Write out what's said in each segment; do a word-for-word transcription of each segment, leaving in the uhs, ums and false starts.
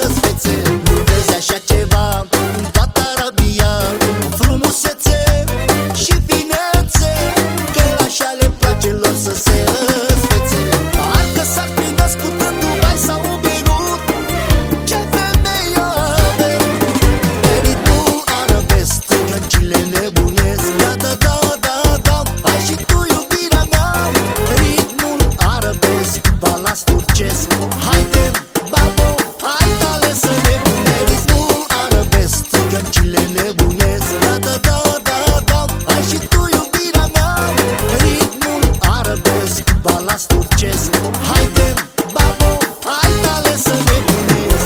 fețe. Nu vezi așa ceva în toată Arabia, frumusețe și finețe, că așa le place lor să se răsfețe. Parcă s-ar fi născut în Dubai sau în Beirut. Ce femei avem! Pe ritmul arabesc, țigăncile nebunesc. Da, da, da, da, da, ai și tu iubirea mea. Ritmul arabesc, balans turcesc. Haide, babo, hai tale să nebune. Ritmul arabesc, țigăncile nebunesc. Da, da, da, da, da, ai și tu iubirea mea. Ritmul arabesc, balans turcesc. Haide, babo, hai tale să nebunesc.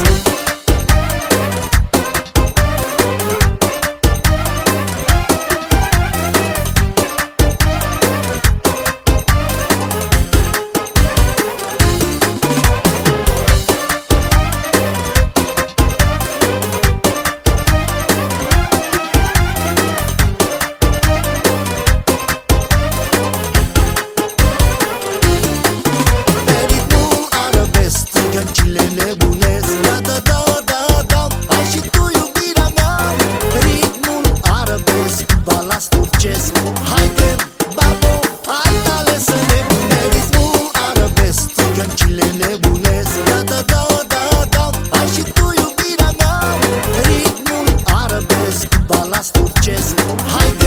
Țigăncile nebunesc. Da, da, da, da, da, ai și tu iubirea mea. Ritmul arabesc, balans turcesc. Haide, babo, hai tale să nebune. Ritmul arabesc, țigăncile nebunesc. Da, da, da, da, da, ai și tu iubirea mea. Ritmul arabesc, balans turcesc. Haide.